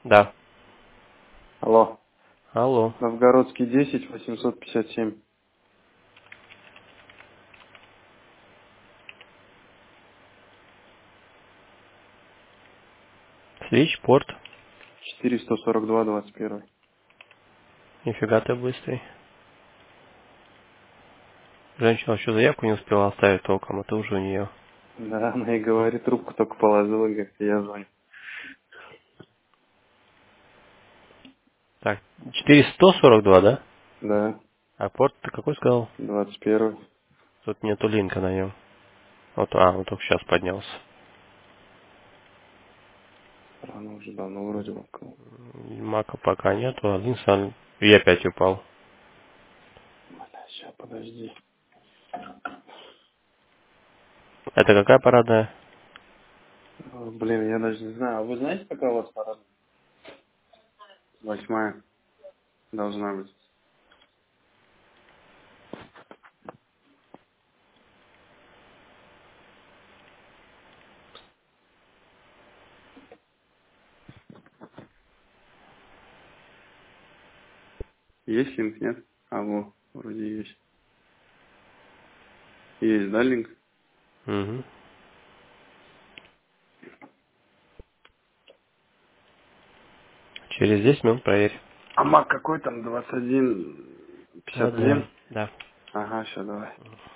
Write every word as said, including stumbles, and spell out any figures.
Да. Алло. Алло. Новгородский десять, восемьсот пятьдесят семь. Свитчпорт. четыреста сорок два, двадцать один. Нифига ты быстрый. Женщина еще заявку не успела оставить толком, а ты уже у нее. Да, она и говорит, трубку только положила, говорит, я звоню. Так, четыреста сорок два, да? Да, А порт ты какой сказал? двадцать один. Тут нету линка на нем. Вот, а, вот только сейчас поднялся. Рано уже давно вроде бы. Мака пока нету, а Линсон и опять упал. Сейчас, подожди. Это какая парадная? О, блин, я даже не знаю. А вы знаете, какая у вас парада? Восьмая должна быть. Есть линк, нет? А, во, вроде есть. Есть, да, линк? Угу. Через десять минут проверь. А мак какой там? двадцать один пятьдесят Да, да, один? да. Ага, все, давай.